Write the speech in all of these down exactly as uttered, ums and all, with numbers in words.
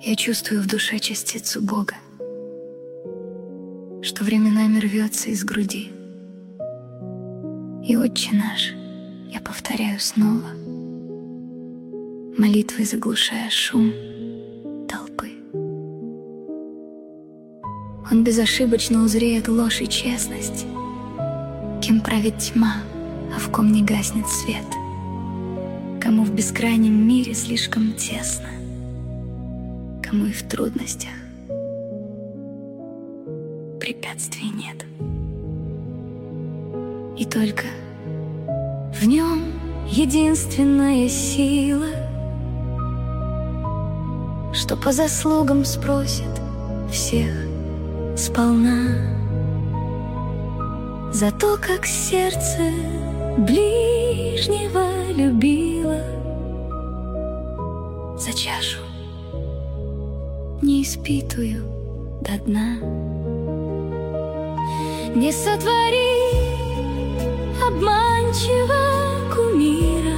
Я чувствую в душе частицу Бога, что временами рвется из груди. И «Отче наш» я повторяю снова, молитвой заглушая шум толпы. Он безошибочно узреет ложь и честность, кем правит тьма, а в ком не гаснет свет, кому в бескрайнем мире слишком тесно, кому и в трудностях препятствий нет. И только в нем единственная сила, что по заслугам спросит всех сполна за то, как сердце ближнего любило, за чашу не испитую до дна. Не сотвори обманчиво кумира,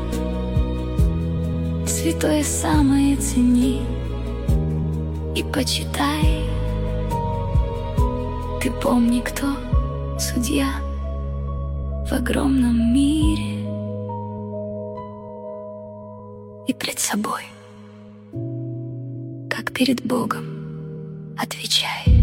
святое самое цени и почитай. Ты помни, кто судья в огромном мире, и пред собой, как перед Богом, отвечай.